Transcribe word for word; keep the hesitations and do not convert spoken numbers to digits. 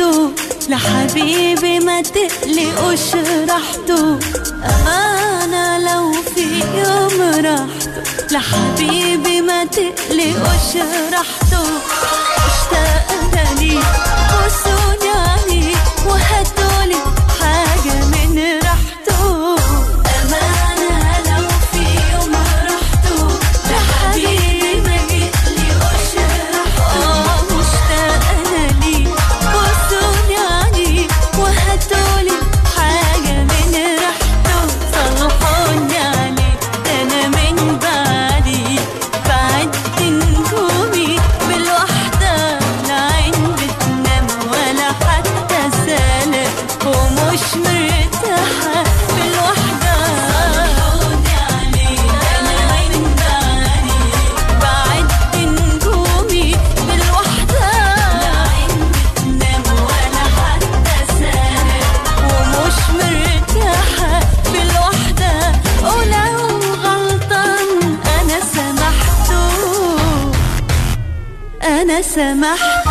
راحته لحبيبي ما تقلقوش راحته. أمانة لو في يوم راحته لحبيبي ما تقلقوش راحته. اشتاقنا لي بوسوني عليه وهاتولي حاجة من راحته. أمانة لو في يوم راحته لحبيبي ما تقلقوش راحته. مشتاقنا لي بوسوني عليه وهاتولي حاجة من راحته. صلحوني عليه أنا من بعدي بعدت نجومي بالوحدة العين بتنام ولا حتى سالة ومش مرتاحة بالوحدة. صلحوني عليه أنا من بعدي بعدت نجومي بالوحدة العين بتنام ولا حتى سالة ومش مرتاحة بالوحدة. ولو غلطان أنا سامحته أنا سامحته.